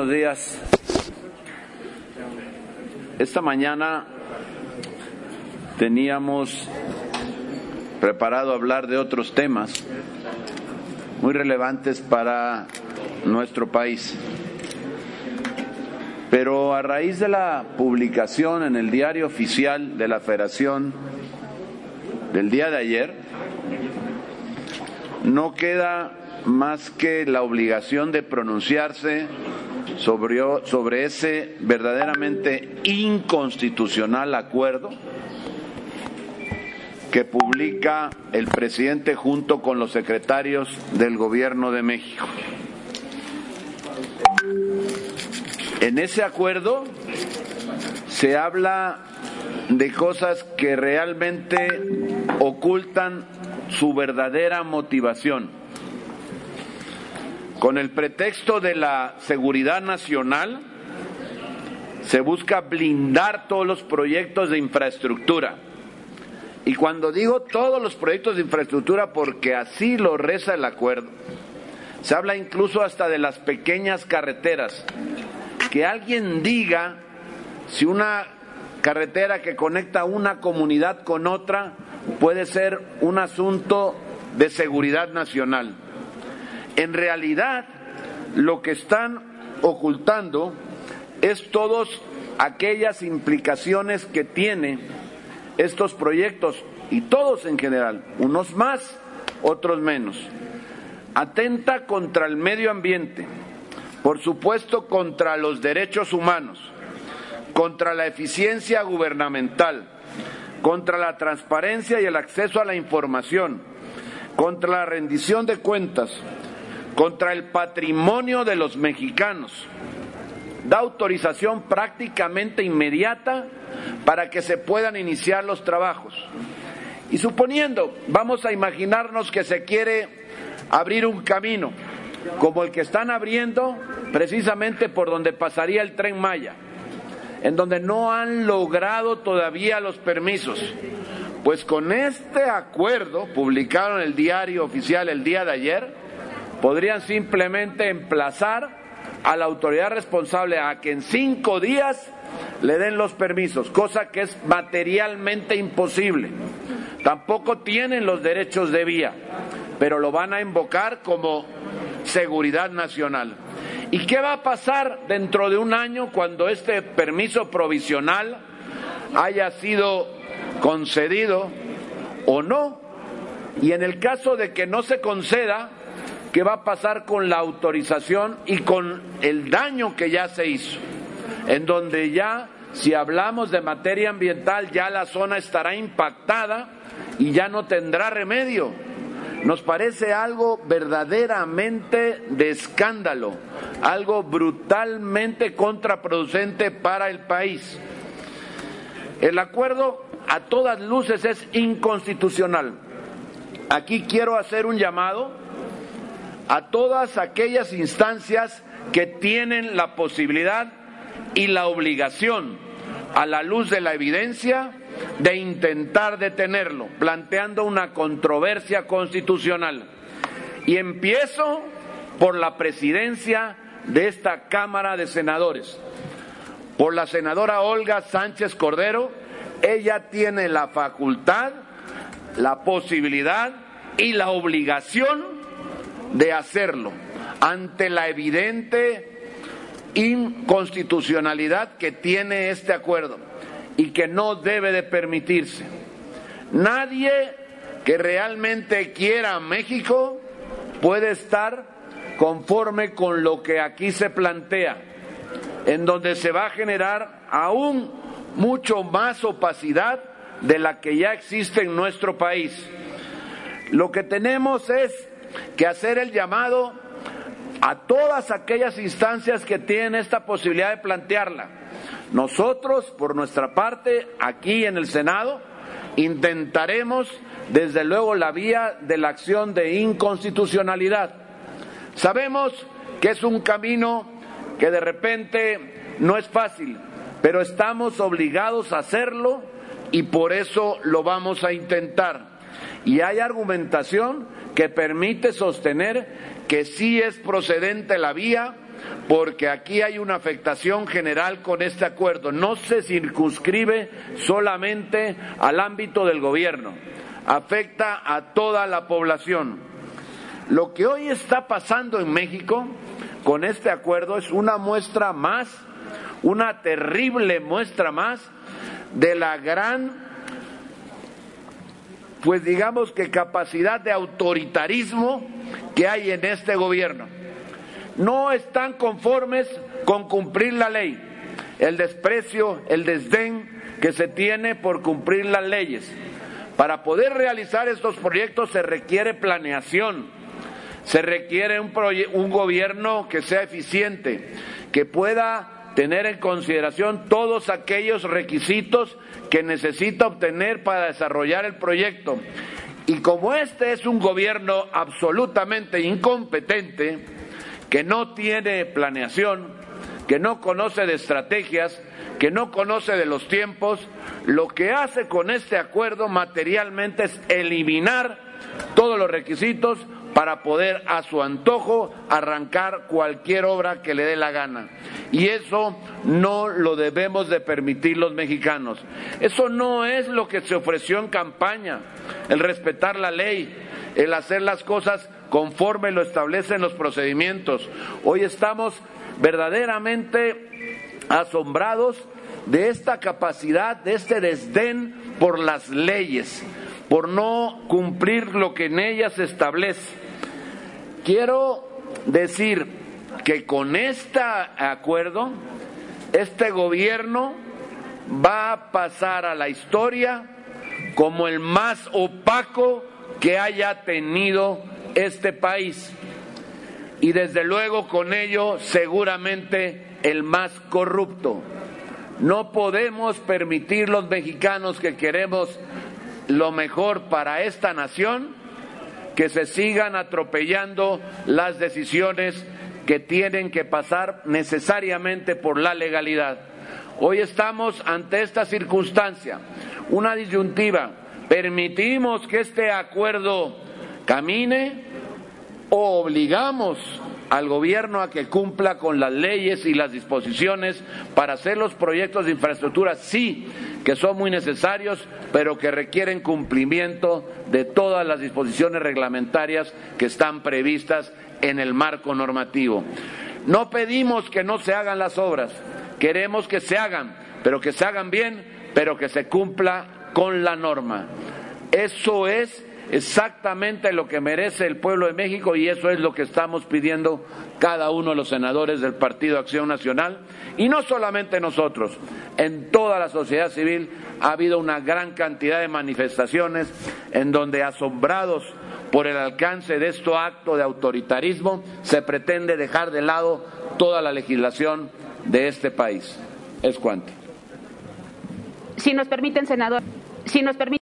Buenos días. Esta mañana teníamos preparado hablar de otros temas muy relevantes para nuestro país. Pero a raíz de la publicación en el Diario Oficial de la Federación del día de ayer, no queda más que la obligación de pronunciarse sobre ese verdaderamente inconstitucional acuerdo que publica el presidente junto con los secretarios del Gobierno de México. En ese acuerdo se habla de cosas que realmente ocultan su verdadera motivación. Con el pretexto de la seguridad nacional, se busca blindar todos los proyectos de infraestructura. Y cuando digo todos los proyectos de infraestructura, porque así lo reza el acuerdo, se habla incluso hasta de las pequeñas carreteras. Que alguien diga si una carretera que conecta una comunidad con otra puede ser un asunto de seguridad nacional. En realidad, lo que están ocultando es todas aquellas implicaciones que tienen estos proyectos, y todos en general, unos más, otros menos. Atenta contra el medio ambiente, por supuesto contra los derechos humanos, contra la eficiencia gubernamental, contra la transparencia y el acceso a la información, contra la rendición de cuentas, contra el patrimonio de los mexicanos. Da autorización prácticamente inmediata para que se puedan iniciar los trabajos. Y suponiendo, vamos a imaginarnos que se quiere abrir un camino, como el que están abriendo precisamente por donde pasaría el Tren Maya, en donde no han logrado todavía los permisos. Pues con este acuerdo, publicado en el Diario Oficial el día de ayer, podrían simplemente emplazar a la autoridad responsable a que en 5 días le den los permisos, cosa que es materialmente imposible. Tampoco tienen los derechos de vía, pero lo van a invocar como seguridad nacional. ¿Y qué va a pasar dentro de un año cuando este permiso provisional haya sido concedido o no? Y en el caso de que no se conceda, ¿qué va a pasar con la autorización y con el daño que ya se hizo? En donde ya, si hablamos de materia ambiental, ya la zona estará impactada y ya no tendrá remedio. Nos parece algo verdaderamente de escándalo, algo brutalmente contraproducente para el país. El acuerdo a todas luces es inconstitucional. Aquí quiero hacer un llamado a todas aquellas instancias que tienen la posibilidad y la obligación, a la luz de la evidencia, de intentar detenerlo, planteando una controversia constitucional. Y empiezo por la presidencia de esta Cámara de Senadores, por la senadora Olga Sánchez Cordero. Ella tiene la facultad, la posibilidad y la obligación de hacerlo ante la evidente inconstitucionalidad que tiene este acuerdo y que no debe de permitirse. Nadie que realmente quiera a México puede estar conforme con lo que aquí se plantea, en donde se va a generar aún mucho más opacidad de la que ya existe en nuestro país. Lo que tenemos es que hacer el llamado a todas aquellas instancias que tienen esta posibilidad de plantearla. Nosotros, por nuestra parte, aquí en el Senado, intentaremos, desde luego, la vía de la acción de inconstitucionalidad. Sabemos que es un camino que de repente no es fácil, pero estamos obligados a hacerlo y por eso lo vamos a intentar. Y hay argumentación que permite sostener que sí es procedente la vía porque aquí hay una afectación general con este acuerdo. No se circunscribe solamente al ámbito del gobierno, afecta a toda la población. Lo que hoy está pasando en México con este acuerdo es una muestra más, una terrible muestra más de la gran, pues digamos que capacidad de autoritarismo que hay en este gobierno. No están conformes con cumplir la ley, el desprecio, el desdén que se tiene por cumplir las leyes. Para poder realizar estos proyectos se requiere planeación, se requiere un gobierno que sea eficiente, que pueda tener en consideración todos aquellos requisitos que necesita obtener para desarrollar el proyecto. Y como este es un gobierno absolutamente incompetente, que no tiene planeación, que no conoce de estrategias, que no conoce de los tiempos, lo que hace con este acuerdo materialmente es eliminar todos los requisitos para poder a su antojo arrancar cualquier obra que le dé la gana. Y eso no lo debemos de permitir los mexicanos. Eso no es lo que se ofreció en campaña, el respetar la ley, el hacer las cosas conforme lo establecen los procedimientos. Hoy estamos verdaderamente asombrados de esta capacidad, de este desdén por las leyes, por no cumplir lo que en ellas se establece. Quiero decir que con este acuerdo, este gobierno va a pasar a la historia como el más opaco que haya tenido este país y desde luego con ello seguramente el más corrupto. No podemos permitir los mexicanos que queremos lo mejor para esta nación que se sigan atropellando las decisiones que tienen que pasar necesariamente por la legalidad. Hoy estamos ante esta circunstancia, una disyuntiva. ¿Permitimos que este acuerdo camine o obligamos al gobierno a que cumpla con las leyes y las disposiciones para hacer los proyectos de infraestructura, sí, que son muy necesarios, pero que requieren cumplimiento de todas las disposiciones reglamentarias que están previstas en el marco normativo? No pedimos que no se hagan las obras, queremos que se hagan, pero que se hagan bien, pero que se cumpla con la norma. Eso es exactamente lo que merece el pueblo de México y eso es lo que estamos pidiendo cada uno de los senadores del Partido Acción Nacional. Y no solamente nosotros, en toda la sociedad civil ha habido una gran cantidad de manifestaciones en donde, asombrados por el alcance de este acto de autoritarismo, se pretende dejar de lado toda la legislación de este país. Es cuanto. Si nos permiten, senador, si nos permiten.